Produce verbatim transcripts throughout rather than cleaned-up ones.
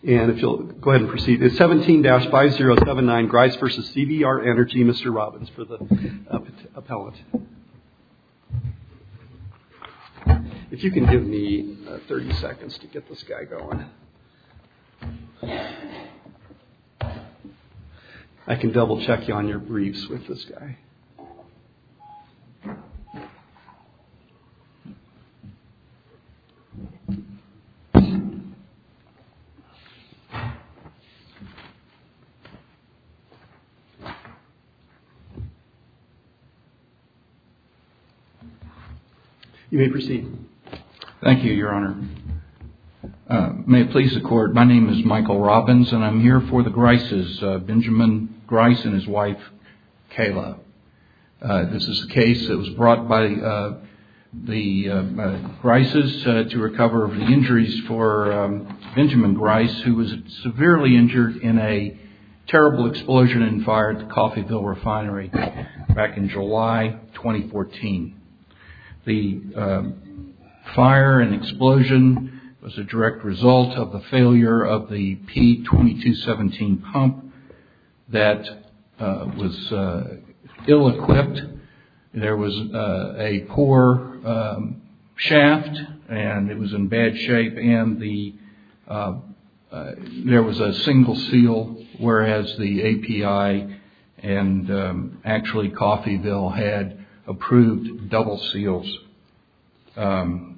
And if you'll go ahead and proceed. It's seventeen dash five zero seven nine, Grice versus C V R Energy. Mister Robbins for the uh, appellant. If you can give me uh, thirty seconds to get this guy going. I can double check you on your briefs with this guy. You may proceed. Thank you, Your Honor. Uh, may it please the Court, my name is Michael Robbins, and I'm here for the Grices, uh, Benjamin Grice and his wife, Kayla. Uh, this is a case that was brought by uh, the uh, uh, Grices uh, to recover the injuries for um, Benjamin Grice, who was severely injured in a terrible explosion and fire at the Coffeyville refinery back in July twenty fourteen. The uh, fire and explosion was a direct result of the failure of the P twenty-two seventeen pump that uh, was uh, ill-equipped. There was uh, a poor um, shaft, and it was in bad shape, and the uh, uh, there was a single seal, whereas the A P I and um, actually Coffeyville had approved double seals. Um,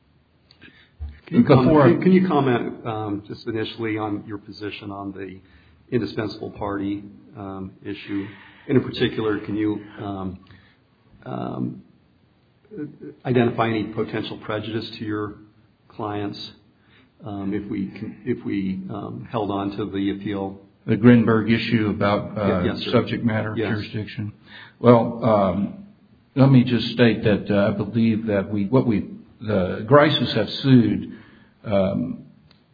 can, you comment, can you comment um, just initially on your position on the indispensable party um, issue? And in particular, can you um, um, identify any potential prejudice to your clients um, if we can, if we um, held on to the appeal? The Grinberg issue about uh, yes, subject matter yes. jurisdiction. Well, um, let me just state that uh, I believe that we, what we, the Grices have sued um,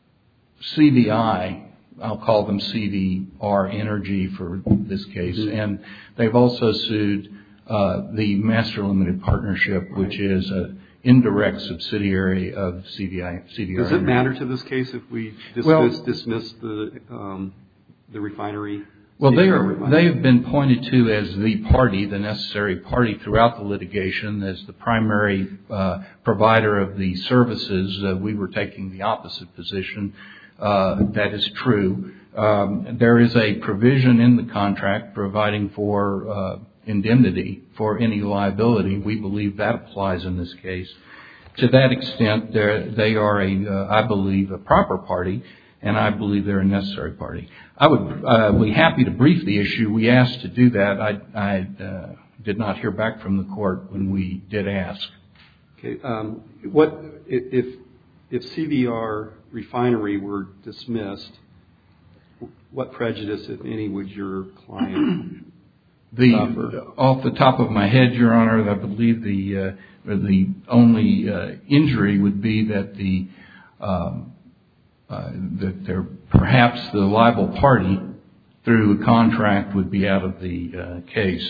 C V I, I'll call them C V R Energy for this case, mm-hmm. and they've also sued uh, the Master Limited Partnership, which is an indirect subsidiary of C V I. C V R Does it Energy. matter to this case if we dismiss, well, dismiss the um, the refinery? Well, they are, they have been pointed to as the party, the necessary party throughout the litigation, as the primary uh, provider of the services. Uh, we were taking the opposite position. Uh, that is true. Um, there is a provision in the contract providing for uh, indemnity for any liability. We believe that applies in this case. To that extent, they are, a, uh, I believe, a proper party, and I believe they're a necessary party. I would uh, be happy to brief the issue. We asked to do that. I, I uh, did not hear back from the court when we did ask. Okay. Um, what if if C V R refinery were dismissed? What prejudice, if any, would your client the, suffer? Off the top of my head, Your Honor, I believe the uh, the only uh, injury would be that the um, Uh, that they're perhaps the liable party through a contract would be out of the uh, case.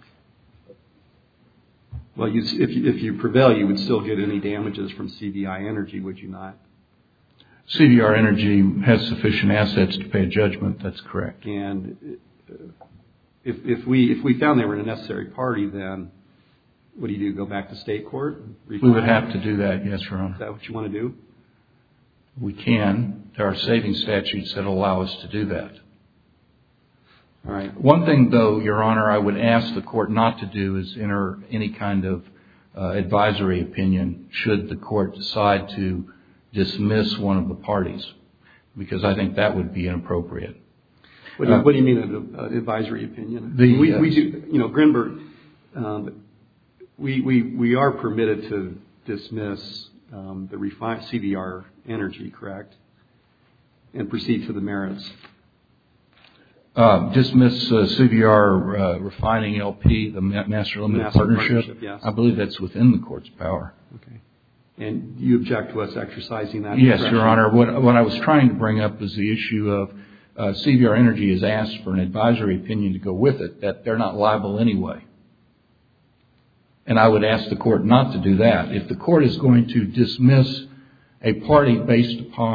Well, you, if, you, if you prevail, you would still get any damages from C V I Energy, would you not? C V R Energy has sufficient assets to pay a judgment. That's correct. And if, if we if we found they were a necessary party, then what do you do? Go back to state court? We would have to do that, yes, Your Honor. Is that what you want to do? We can. There are saving statutes that allow us to do that. All right. One thing, though, Your Honor, I would ask the court not to do is enter any kind of uh, advisory opinion should the court decide to dismiss one of the parties, because I think that would be inappropriate. What do you, uh, what do you mean an uh, advisory opinion? The, we, uh, we do, you know, Grinberg, um, we, we, we are permitted to dismiss um, the refi- C V R Energy, correct? And proceed to the merits. Uh, dismiss uh, C V R uh, Refining L P, the Master Limited Master Partnership. Partnership, yes. I believe that's within the court's power. Okay. And you object to us exercising that? Yes, Your Honor. What, what I was trying to bring up is the issue of uh, C V R Energy has asked for an advisory opinion to go with it, that they're not liable anyway. And I would ask the court not to do that. If the court is going to dismiss a party based upon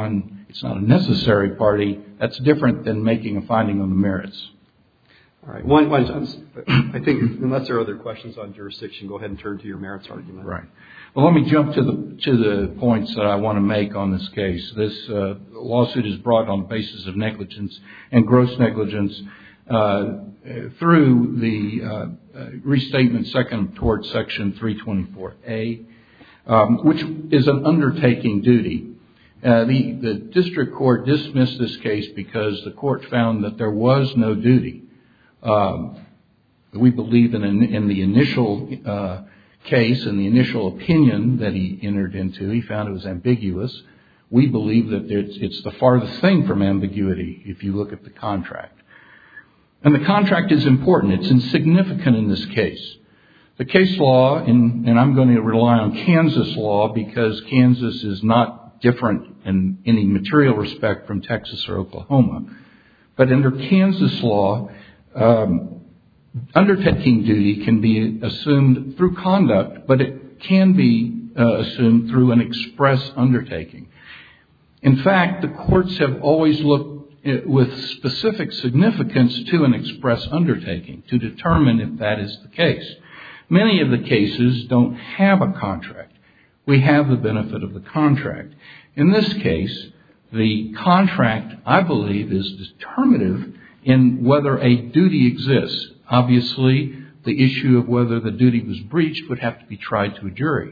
It's not a necessary party. That's different than making a finding on the merits. All right. One, one, I think unless there are other questions on jurisdiction, go ahead and turn to your merits argument. Right. Well, let me jump to the to the points that I want to make on this case. This uh, lawsuit is brought on the basis of negligence and gross negligence uh, through the uh, uh, restatement second toward Section three twenty-four A, um, which is an undertaking duty. Uh, the, the district court dismissed this case because the court found that there was no duty. Um, we believe in, in the initial uh, case and the initial opinion that he entered into, he found it was ambiguous. We believe that it's, it's the farthest thing from ambiguity if you look at the contract. And the contract is important. It's insignificant in this case. The case law, and, and I'm going to rely on Kansas law because Kansas is not different in any material respect from Texas or Oklahoma. But under Kansas law, um, undertaking duty can be assumed through conduct, but it can be uh, assumed through an express undertaking. In fact, the courts have always looked with specific significance to an express undertaking to determine if that is the case. Many of the cases don't have a contract. We have the benefit of the contract. In this case, the contract, I believe, is determinative in whether a duty exists. Obviously, the issue of whether the duty was breached would have to be tried to a jury.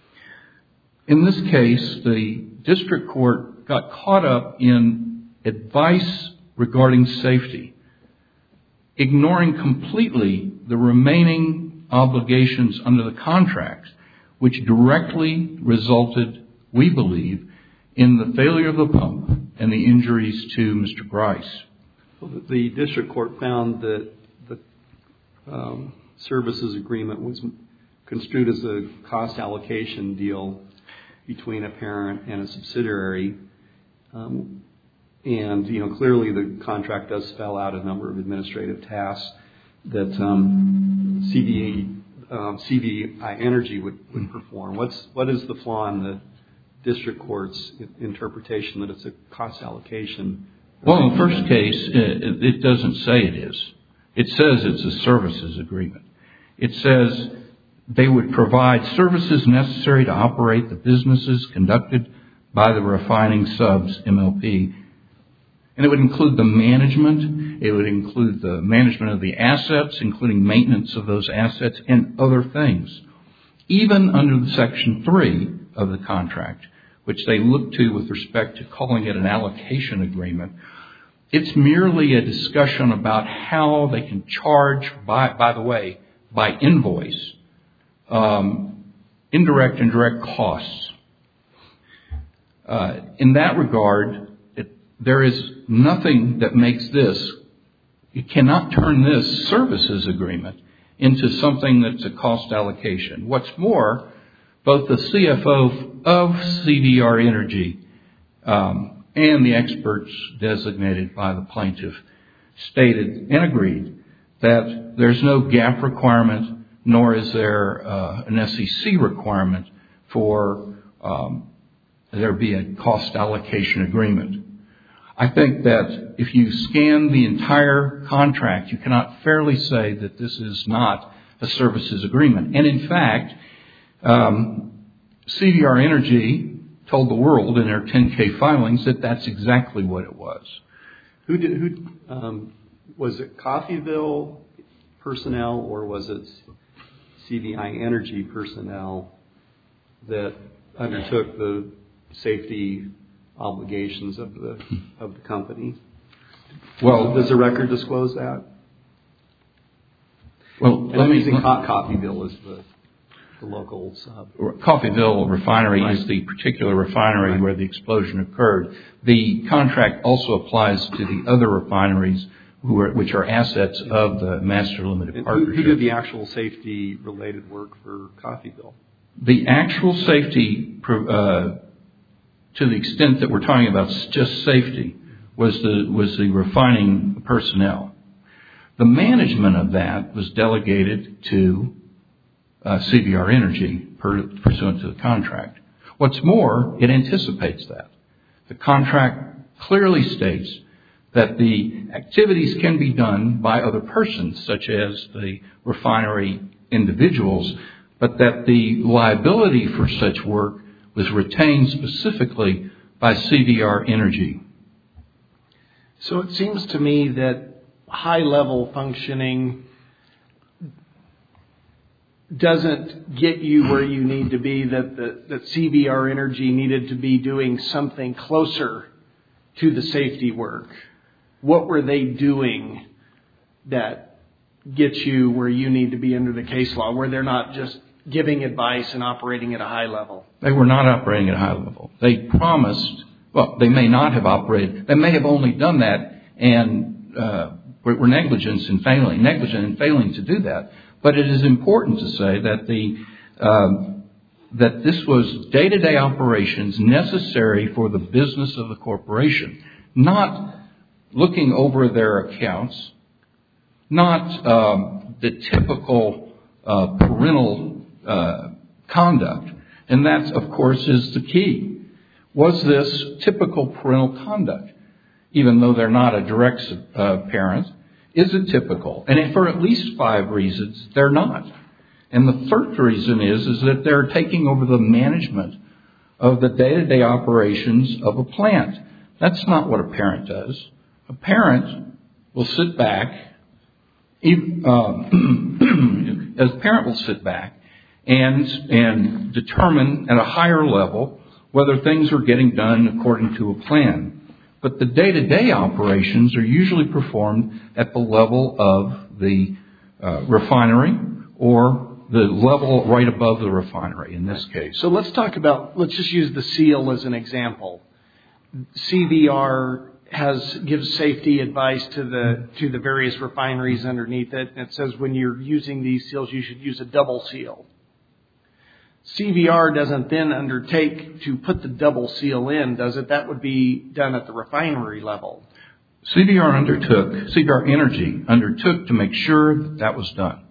In this case, the district court got caught up in advice regarding safety, ignoring completely the remaining obligations under the contract, which directly resulted, we believe, in the failure of the pump and the injuries to Mister Grice. Well, the district court found that the um, services agreement was construed as a cost allocation deal between a parent and a subsidiary. Um, and, you know, clearly the contract does spell out a number of administrative tasks that um, C V I, um, C V I Energy would, would perform. What's, what is the flaw in the district court's interpretation that it's a cost allocation? Well, in the first case, it, it doesn't say it is. It says it's a services agreement. It says they would provide services necessary to operate the businesses conducted by the refining subs, M L P. And it would include the management. It would include the management of the assets, including maintenance of those assets and other things. Even under the Section three of the contract, which they look to with respect to calling it an allocation agreement, it's merely a discussion about how they can charge, by, by the way, by invoice, um, indirect and direct costs. Uh, in that regard, it, there is nothing that makes this, you cannot turn this services agreement into something that's a cost allocation. What's more, both the C F O of C V R Energy um, and the experts designated by the plaintiff stated and agreed that there's no gap requirement, nor is there uh, an S E C requirement for um, there be a cost allocation agreement. I think that if you scan the entire contract, you cannot fairly say that this is not a services agreement. And in fact, um, C V R Energy told the world in their ten K filings that that's exactly what it was. Who did? Who um, was it? Coffeyville personnel, or was it C V I Energy personnel that undertook the safety obligations of the of the company? Well, does the record disclose that? Well, and let I'm me, using Coffeyville as the, the local sub. Coffeyville refinery right. is the particular refinery right. where the explosion occurred. The contract also applies to the other refineries, who are, which are assets of the Master Limited and Partnership. Who, who did the actual safety-related work for Coffeyville? The actual safety, uh, to the extent that we're talking about just safety, was the was the refining personnel. The management of that was delegated to uh, C V R Energy per, pursuant to the contract. What's more, it anticipates that. The contract clearly states that the activities can be done by other persons, such as the refinery individuals, but that the liability for such work was retained specifically by C V R Energy. So it seems to me that high-level functioning doesn't get you where you need to be, that, the, that C V R Energy needed to be doing something closer to the safety work. What were they doing that gets you where you need to be under the case law, where they're not just giving advice and operating at a high level? They were not operating at a high level. They promised, well, they may not have operated. They may have only done that and uh, were negligent in failing, negligent in failing to do that. But it is important to say that the um, that this was day-to-day operations necessary for the business of the corporation, not looking over their accounts, not um, the typical uh, parental uh, conduct. And that, of course, is the key. Was this typical parental conduct? Even though they're not a direct uh, parent, is it typical? And for at least five reasons, they're not. And the third reason is, is that they're taking over the management of the day-to-day operations of a plant. That's not what a parent does. A parent will sit back, um, as a parent will sit back and, and determine at a higher level whether things are getting done according to a plan. But the day-to-day operations are usually performed at the level of the uh, refinery or the level right above the refinery in this case. So let's talk about, let's just use the seal as an example. C V R has gives safety advice to the to the various refineries underneath it. And it says when you're using these seals, you should use a double seal. C V R doesn't then undertake to put the double seal in, does it? That would be done at the refinery level. C V R undertook, C V R Energy undertook to make sure that that was done.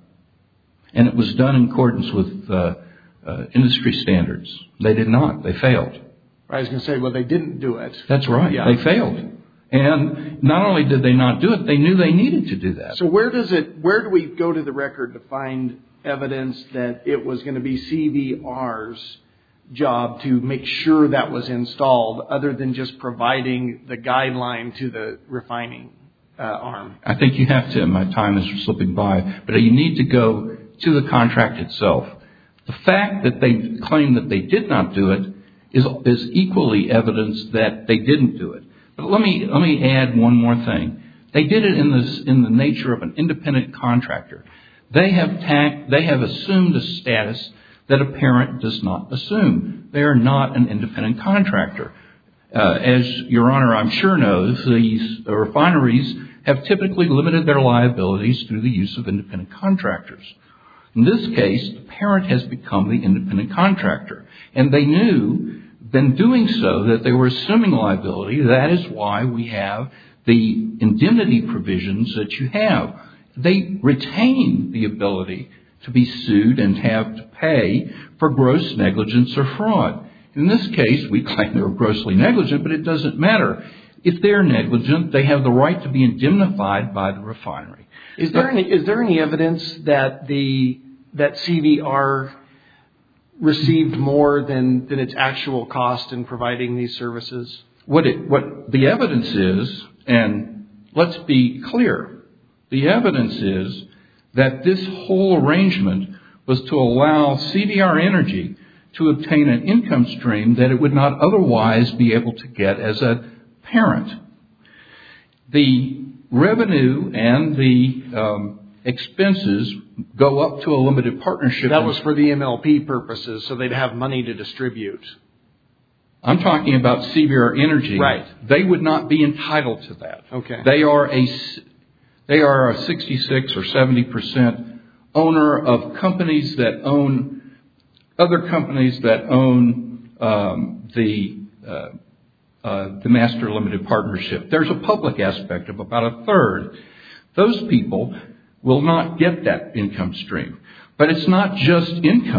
And it was done in accordance with uh, uh, industry standards. They did not. They failed. I was going to say, well, they didn't do it. That's right. Yeah. They failed. And not only did they not do it, they knew they needed to do that. So where does it? Where do we go to the record to find evidence that it was going to be C V R's job to make sure that was installed, other than just providing the guideline to the refining uh, arm? I think you have to. My time is slipping by, but you need to go to the contract itself. The fact that they claim that they did not do it is is equally evidence that they didn't do it. But let me let me add one more thing. They did it in this in the nature of an independent contractor. They have tact, they have assumed a status that a parent does not assume. They are not an independent contractor. Uh, as Your Honor, I'm sure knows, these uh, refineries have typically limited their liabilities through the use of independent contractors. In this case, the parent has become the independent contractor. And they knew, in doing so, that they were assuming liability. That is why we have the indemnity provisions that you have. They retain the ability to be sued and have to pay for gross negligence or fraud. In this case, we claim they were grossly negligent, but it doesn't matter. If they're negligent, they have the right to be indemnified by the refinery. Is there any is there any evidence that the that C V R received more than, than its actual cost in providing these services? What it, what the evidence is, and let's be clear, the evidence is that this whole arrangement was to allow C V R Energy to obtain an income stream that it would not otherwise be able to get as a parent. The revenue and the um, expenses go up to a limited partnership. That was for the M L P purposes, so they'd have money to distribute. I'm talking about C V R Energy. Right. They would not be entitled to that. Okay. They are a, they are a sixty-six or seventy percent owner of companies that own other companies that own um, the uh, uh, the master limited partnership. There's a public aspect of about a third. Those people will not get that income stream. But it's not just income.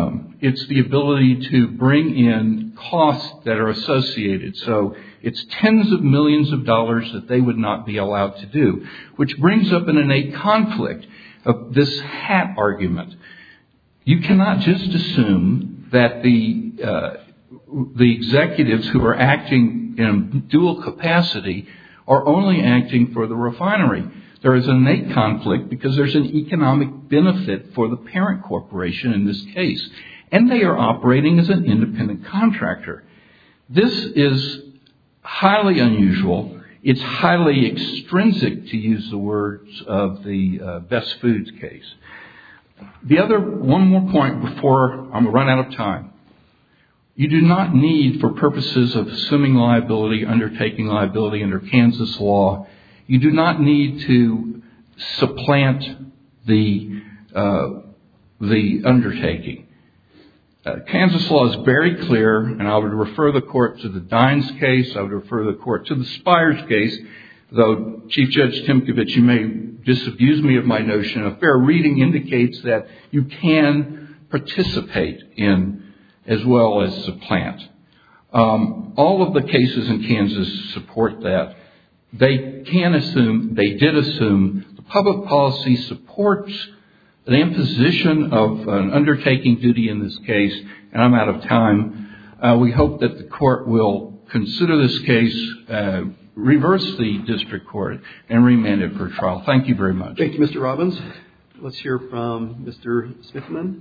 it's the ability to bring in costs that are associated. So it's tens of millions of dollars that they would not be allowed to do, which brings up an innate conflict of this hat argument. You cannot just assume that the uh, the executives who are acting in dual capacity are only acting for the refinery. There is an innate conflict because there's an economic benefit for the parent corporation in this case, and they are operating as an independent contractor. This is highly unusual. It's highly extrinsic, to use the words of the uh, Best Foods case. The other, one more point before I'm going to run out of time. You do not need, for purposes of assuming liability, undertaking liability under Kansas law, you do not need to supplant the uh, the undertaking. Uh, Kansas law is very clear, and I would refer the court to the Dines case. I would refer the court to the Spires case, though Chief Judge Timkovich, you may disabuse me of my notion. A fair reading indicates that you can participate in as well as supplant. Um, all of the cases in Kansas support that. They can assume, they did assume, the public policy supports the imposition of an undertaking duty in this case, and I'm out of time. Uh, we hope that the court will consider this case, uh, reverse the district court, and remand it for trial. Thank you very much. Thank you, Mister Robbins. Let's hear from Mister Smithman.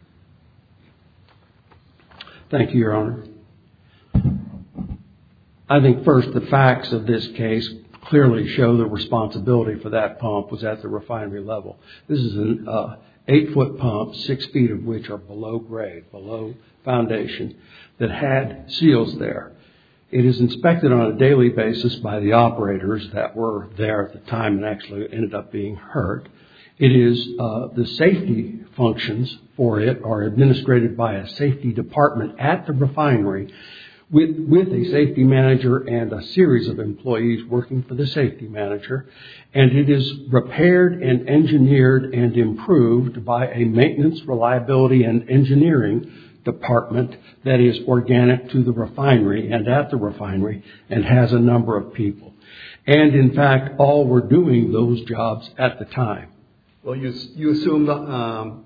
Thank you, Your Honor. I think first the facts of this case clearly show the responsibility for that pump was at the refinery level. This is an uh, eight-foot pump, six feet of which are below grade, below foundation, that had seals there. It is inspected on a daily basis by the operators that were there at the time and actually ended up being hurt. It is uh, the safety functions for it are administered by a safety department at the refinery with, with a safety manager and a series of employees working for the safety manager. And it is repaired and engineered and improved by a maintenance, reliability, and engineering department that is organic to the refinery and at the refinery and has a number of people. And in fact, all were doing those jobs at the time. Well, you you assumed um,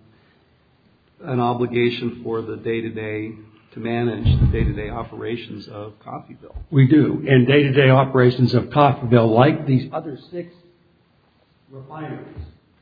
an obligation for the day-to-day to manage the day-to-day operations of Coffeyville. We do. And day-to-day operations of Coffeyville, like these other six refineries,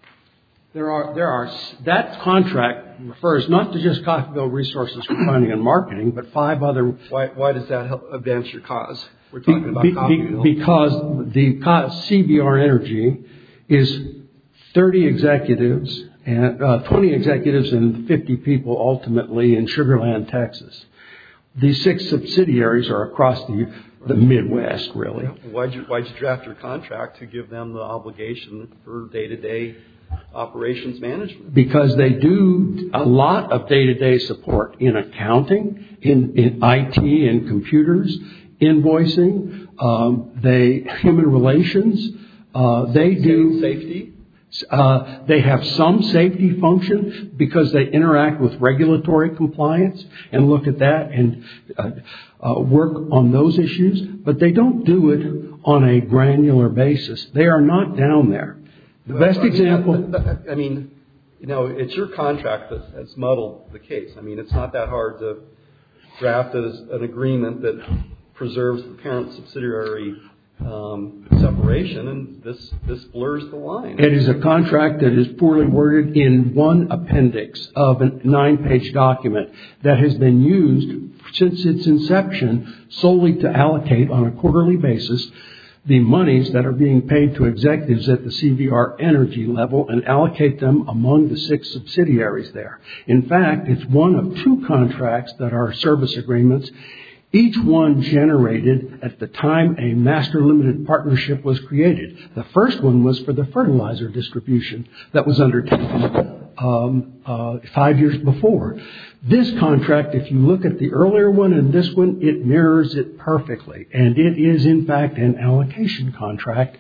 there are there are that contract refers not to just Coffeyville Resources Refining and Marketing, but five other. Why why does that help advance your cause? We're talking about be, Coffeyville. Be, because the C B R Energy is thirty executives and uh, twenty executives and fifty people ultimately in Sugar Land, Texas. These six subsidiaries are across the the Midwest, really. Why'd you why'd you draft your contract to give them the obligation for day-to-day operations management? Because they do a lot of day-to-day support in accounting, in, in I T and computers, invoicing, um, they human relations. Uh, they do safety. Uh, they have some safety function because they interact with regulatory compliance and look at that and uh, uh, work on those issues. But they don't do it on a granular basis. They are not down there. The best I mean, example. I mean, you know, it's your contract that has muddled the case. I mean, it's not that hard to draft as an agreement that preserves the parent subsidiary um, separation, and this this blurs the line. It is a contract that is poorly worded in one appendix of a nine-page document that has been used since its inception solely to allocate on a quarterly basis the monies that are being paid to executives at the C V R Energy level and allocate them among the six subsidiaries there. In fact, it's one of two contracts that are service agreements, each one generated at the time a master limited partnership was created. The first one was for the fertilizer distribution that was undertaken um, uh, five years before. This contract, if you look at the earlier one and this one, it mirrors it perfectly. And it is, in fact, an allocation contract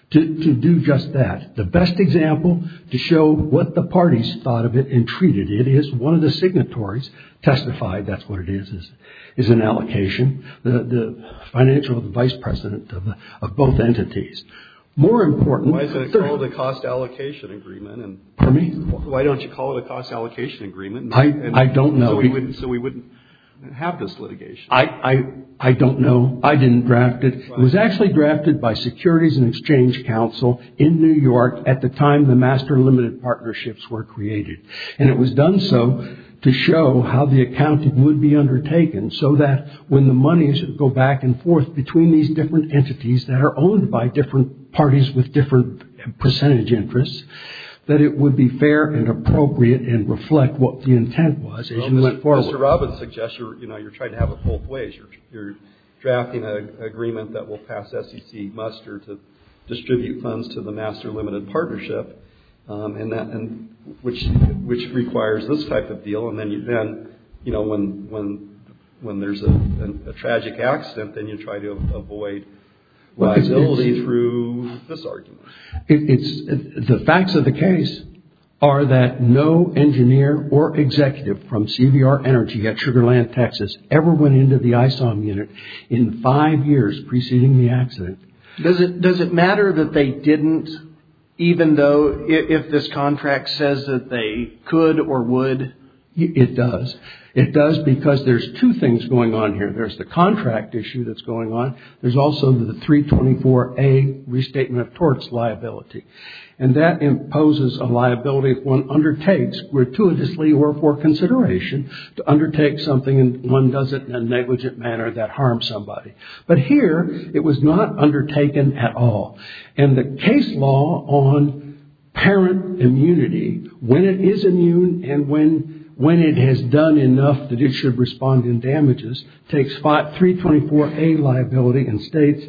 to, to do just that. The best example to show what the parties thought of it and treated it is one of the signatories testified, that's what it is, is, is an allocation, the, the financial vice president of, of both entities. More important... Why is it called a cost allocation agreement? And Pardon me? Why don't you call it a cost allocation agreement? And, I, and I don't know. So we, wouldn't, so we wouldn't have this litigation. I, I, I don't know. I didn't draft it. It was actually drafted by Securities and Exchange Council in New York at the time the master limited partnerships were created. And it was done so to show how the accounting would be undertaken so that when the monies go back and forth between these different entities that are owned by different parties with different percentage interests, that it would be fair and appropriate and reflect what the intent was as well, you Mister went forward. Mister Robbins suggests you're, you know, you're trying to have it both ways. You're, you're drafting an agreement that will pass S E C muster to distribute funds to the master limited partnership, um, and that and which which requires this type of deal. And then you then you know when when when there's a, a, a tragic accident, then you try to avoid liability it's, through this argument. It, it's it, the facts of the case are that no engineer or executive from C V R Energy at Sugar Land, Texas, ever went into the I S O M unit in five years preceding the accident. Does it does it matter that they didn't, even though if, if this contract says that they could or would? It does. It does because there's two things going on here. There's the contract issue that's going on. There's also the three twenty-four A restatement of torts liability. And that imposes a liability if one undertakes gratuitously or for consideration to undertake something and one does it in a negligent manner that harms somebody. But here, it was not undertaken at all. And the case law on parent immunity, when it is immune and when when it has done enough that it should respond in damages, takes three twenty-four A liability and states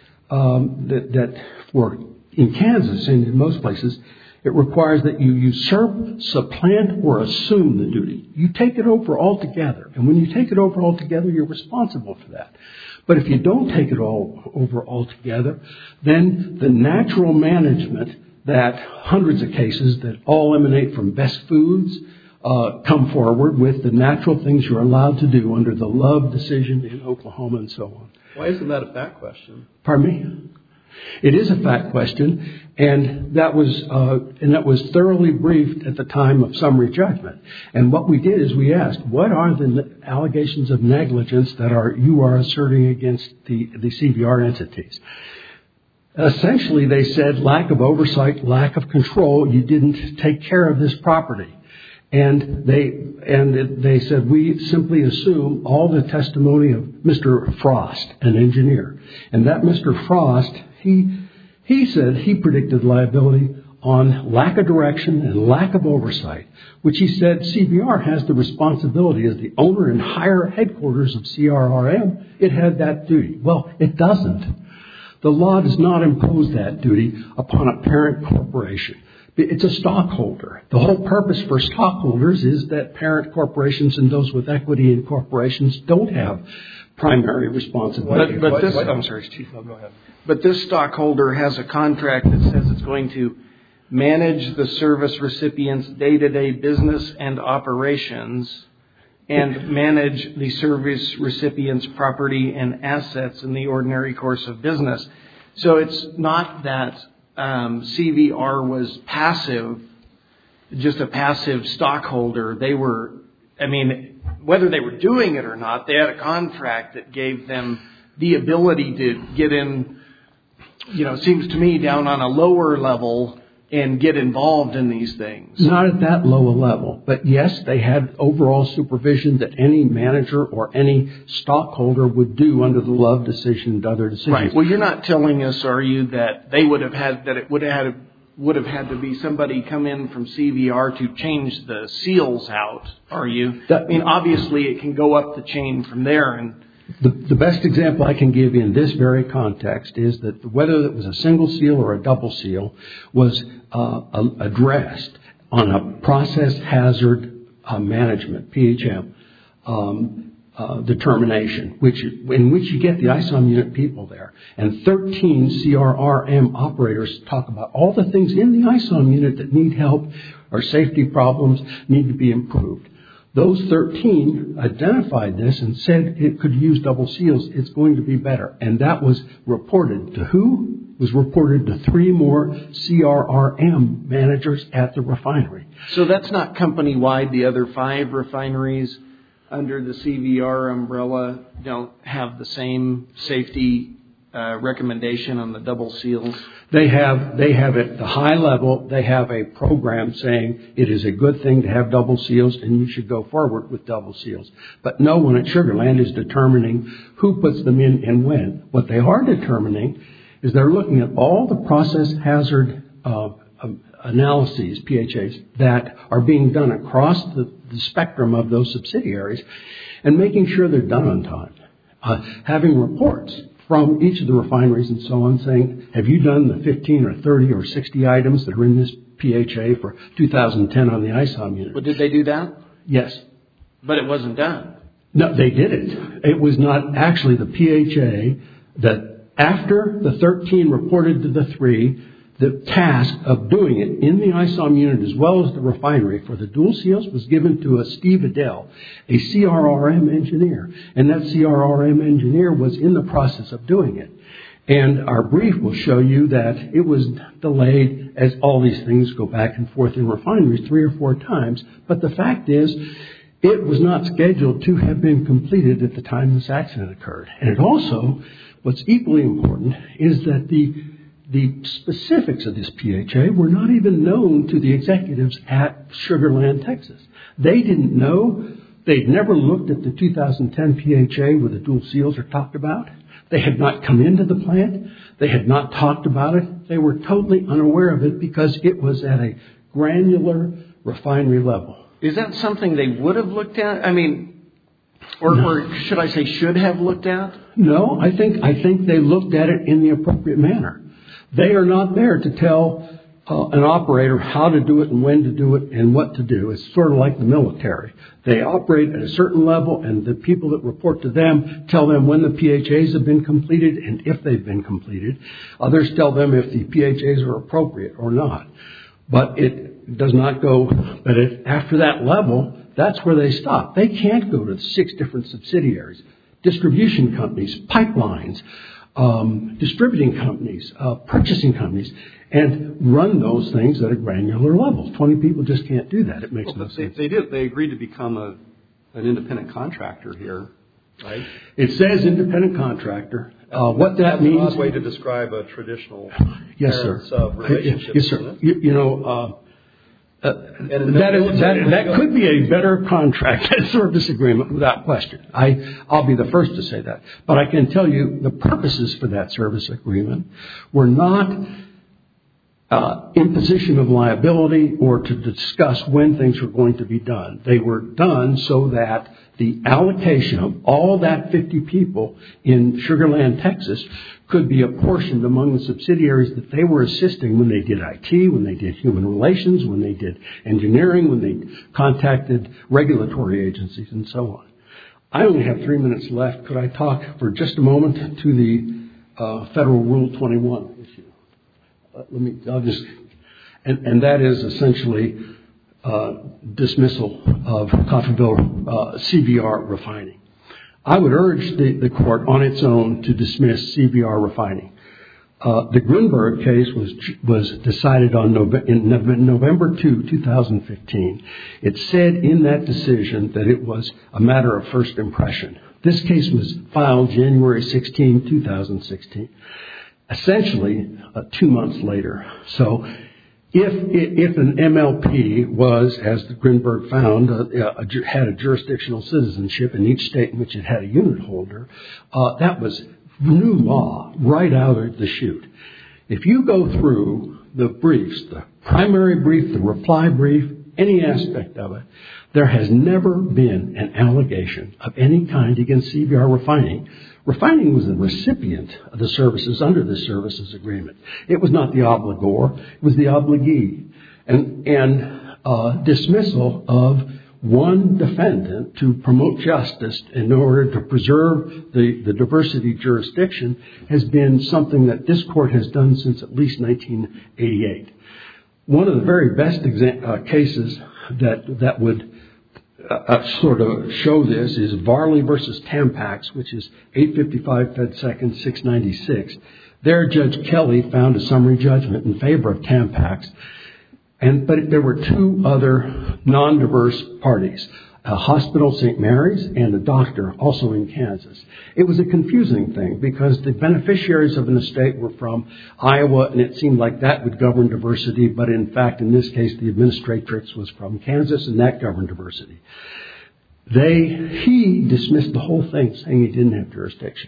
um, that, that for in Kansas and in most places, it requires that you usurp, supplant, or assume the duty. You take it over altogether. And when you take it over altogether, you're responsible for that. But if you don't take it all over altogether, then the natural management that hundreds of cases that all emanate from Best Foods uh, come forward with the natural things you're allowed to do under the Love decision in Oklahoma and so on. Why isn't that a fact question? Pardon me? It is a fact question, and that was uh, and that was thoroughly briefed at the time of summary judgment. And what we did is we asked, what are the allegations of negligence that are you are asserting against the, the C V R entities? Essentially, they said lack of oversight, lack of control. You didn't take care of this property. And they and they said, we simply assume all the testimony of Mister Frost, an engineer. And that Mister Frost, he he said he predicted liability on lack of direction and lack of oversight, which he said C V R has the responsibility as the owner and higher headquarters of C R R M. It had that duty. Well, it doesn't. The law does not impose that duty upon a parent corporation. It's a stockholder. The whole purpose for stockholders is that parent corporations and those with equity in corporations don't have primary responsibility. But, but this, I'm sorry, Chief, I'll go ahead. But this stockholder has a contract that says it's going to manage the service recipient's day-to-day business and operations and manage the service recipient's property and assets in the ordinary course of business. So it's not that Um, C V R was passive, just a passive stockholder. They were, I mean, whether they were doing it or not, they had a contract that gave them the ability to get in, you know, it seems to me, down on a lower level and get involved in these things. Not at that low a level. But yes, they had overall supervision that any manager or any stockholder would do under the Love decision and other decisions. Right. Well, you're not telling us, are you, that they would have had, that it would have had, would have had to be somebody come in from C V R to change the seals out, are you? That, I mean, obviously it can go up the chain from there. And The, the best example I can give in this very context is that whether it was a single seal or a double seal was uh, addressed on a process hazard uh, management, P H M, um, uh, determination, which in which you get the I S O M unit people there. And thirteen C R R M operators talk about all the things in the I S O M unit that need help or safety problems need to be improved. Those thirteen identified this and said it could use double seals. It's going to be better. And that was reported to who? It was reported to three more C R R M managers at the refinery. So that's not company-wide. The other five refineries under the C V R umbrella don't have the same safety uh, recommendation on the double seals? They have, they have at the high level, they have a program saying it is a good thing to have double seals and you should go forward with double seals. But no one at Sugar Land is determining who puts them in and when. What they are determining is they're looking at all the process hazard uh, analyses, P H As, that are being done across the, the spectrum of those subsidiaries and making sure they're done on time. Uh, having reports from each of the refineries and so on saying, have you done the fifteen or thirty or sixty items that are in this P H A for two thousand ten on the I S O M unit? But did they do that? Yes. But it wasn't done. No, they did it. It was not actually the P H A that after the thirteen reported to the three, the task of doing it in the I S O M unit as well as the refinery for the dual seals was given to a Steve Adele, a C R R M engineer. And that C R R M engineer was in the process of doing it. And our brief will show you that it was delayed as all these things go back and forth in refineries three or four times. But the fact is, it was not scheduled to have been completed at the time this accident occurred. And it also, what's equally important, is that the The specifics of this P H A were not even known to the executives at Sugar Land, Texas. They didn't know. They'd never looked at the two thousand ten P H A where the dual seals are talked about. They had not come into the plant. They had not talked about it. They were totally unaware of it because it was at a granular refinery level. Is that something they would have looked at? I mean, or, no. or should I say should have looked at? No, I think I think they looked at it in the appropriate manner. They are not there to tell uh, an operator how to do it and when to do it and what to do. It's sort of like the military. They operate at a certain level, and the people that report to them tell them when the P H As have been completed and if they've been completed. Others tell them if the P H As are appropriate or not. But it does not go, but it, after that level, that's where they stop. They can't go to six different subsidiaries, distribution companies, pipelines, Um, distributing companies, uh, purchasing companies, and run those things at a granular level. Twenty people just can't do that. It makes well, no they, sense. They did. They agreed to become a an independent contractor here, right? It says independent contractor. Uh, what that That's means? An odd way to describe a traditional yes, sir. Uh, relationship. Yes, sir. You, you know. Uh, Uh, that, is, that, that could be a better contract service agreement without question. I, I'll be the first to say that. But I can tell you the purposes for that service agreement were not uh, imposition of liability or to discuss when things were going to be done. They were done so that the allocation of all that fifty people in Sugar Land, Texas, could be apportioned among the subsidiaries that they were assisting when they did I T, when they did human relations, when they did engineering, when they contacted regulatory agencies, and so on. I only have three minutes left. Could I talk for just a moment to the uh, Federal Rule twenty-one issue? Uh, let me, I'll just, and, and that is essentially uh, dismissal of Coffeyville uh, C V R refining. I would urge the, the court on its own to dismiss C V R refining. Uh, the Grunberg case was was decided on November, in November second, two thousand fifteen. It said in that decision that it was a matter of first impression. This case was filed January sixteenth, two thousand sixteen, essentially uh, two months later. So If if an M L P was, as the Grunberg found, uh, a, had a jurisdictional citizenship in each state in which it had a unit holder, uh, that was new law right out of the chute. If you go through the briefs, the primary brief, the reply brief, any aspect of it, there has never been an allegation of any kind against C V R refining. Refining was the recipient of the services under the services agreement. It was not the obligor, it was the obligee. And, and uh, dismissal of one defendant to promote justice in order to preserve the, the diversity jurisdiction has been something that this court has done since at least nineteen eighty-eight. One of the very best exa- uh, cases that that would uh, sort of show this is Varley versus Tampax, which is eight fifty-five Fed Second six ninety-six. There, Judge Kelly found a summary judgment in favor of Tampax, and but there were two other non-diverse parties, a hospital, Saint Mary's, and a doctor, also in Kansas. It was a confusing thing because the beneficiaries of an estate were from Iowa, and it seemed like that would govern diversity, but in fact, in this case, the administratrix was from Kansas, and that governed diversity. They, he dismissed the whole thing, saying he didn't have jurisdiction.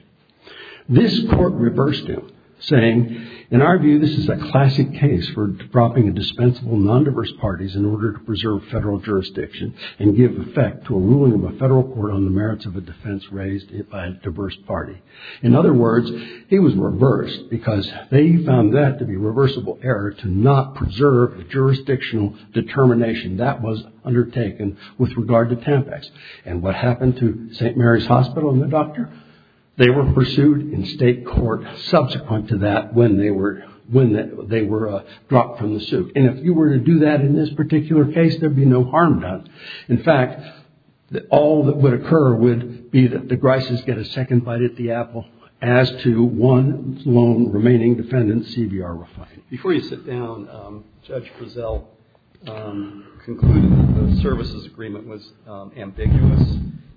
This court reversed him, saying, in our view, this is a classic case for dropping a dispensable non-diverse parties in order to preserve federal jurisdiction and give effect to a ruling of a federal court on the merits of a defense raised by a diverse party. In other words, he was reversed because they found that to be reversible error to not preserve the jurisdictional determination that was undertaken with regard to Tampax. And what happened to Saint Mary's Hospital and the doctor? They were pursued in state court subsequent to that when they were when they were uh, dropped from the suit. And if you were to do that in this particular case, there'd be no harm done. In fact, the, all that would occur would be that the Grices get a second bite at the apple as to one lone remaining defendant, C V R Refining. Before you sit down, um, Judge Frizzell um, concluded that the services agreement was um, ambiguous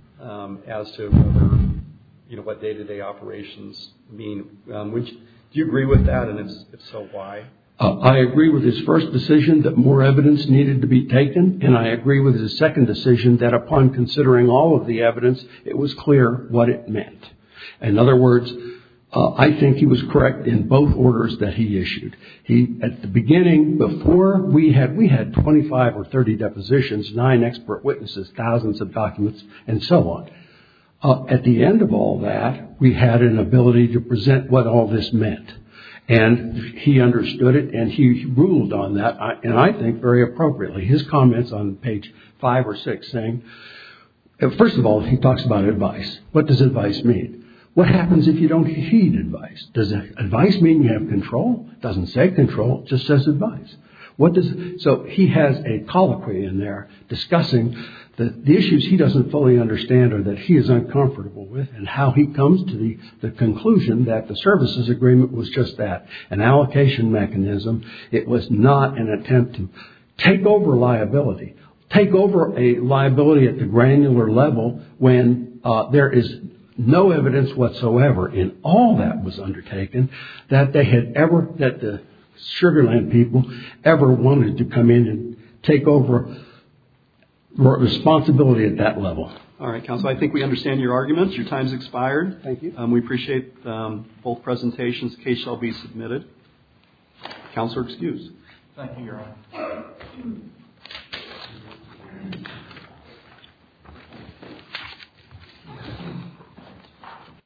um, as to whether you know, what day-to-day operations mean. Um, would you, do you agree with that? And if, if so, why? Uh, I agree with his first decision that more evidence needed to be taken, and I agree with his second decision that upon considering all of the evidence, it was clear what it meant. In other words, uh, I think he was correct in both orders that he issued. He, at the beginning, before we had, we had twenty-five or thirty depositions, nine expert witnesses, thousands of documents, and so on. Uh, at the end of all that, we had an ability to present what all this meant. And he understood it, and he ruled on that, and I think very appropriately. His comments on page five or six saying, first of all, he talks about advice. What does advice mean? What happens if you don't heed advice? Does advice mean you have control? It doesn't say control, it just says advice. What does, so he has a colloquy in there discussing the, the issues he doesn't fully understand or that he is uncomfortable with, and how he comes to the, the conclusion that the services agreement was just that, an allocation mechanism. It was not an attempt to take over liability, take over a liability at the granular level when uh, there is no evidence whatsoever in all that was undertaken that they had ever, that the Sugarland people ever wanted to come in and take over responsibility at that level. All right, counsel, I think we understand your arguments. Your time's expired. Thank you. Um, we appreciate um, both presentations. The case shall be submitted. Counselor excused. Thank you, Your Honor.